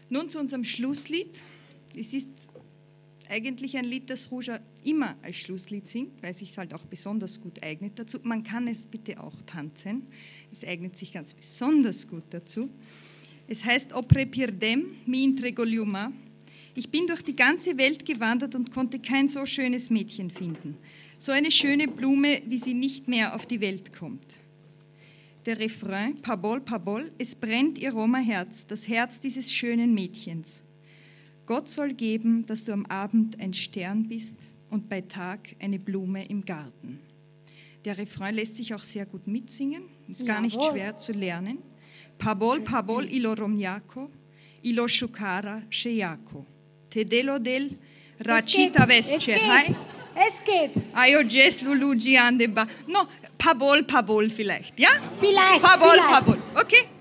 Nun zu unserem Schlusslied. Es ist eigentlich ein Lied, das Ruja immer als Schlusslied singt, weil es sich halt auch besonders gut eignet dazu. Man kann es bitte auch tanzen. Es eignet sich ganz besonders gut dazu. Es heißt Opre pierdem mi intrego liuma. Ich bin durch die ganze Welt gewandert und konnte kein so schönes Mädchen finden. So eine schöne Blume, wie sie nicht mehr auf die Welt kommt. Der Refrain, Pabol, Pabol, es brennt ihr Roma-Herz, das Herz dieses schönen Mädchens. Gott soll geben, dass du am Abend ein Stern bist und bei Tag eine Blume im Garten. Der Refrain lässt sich auch sehr gut mitsingen, ist gar nicht schwer zu lernen. Pabol, Pabol, ilo romjako, ilo shukara shejako. Tedelo del rachita vescherhai. Es geht. Ayo jes lulu giande ba. No, Pabol, Pabol vielleicht, ja? Vielleicht. Pabol, Pabol, okay?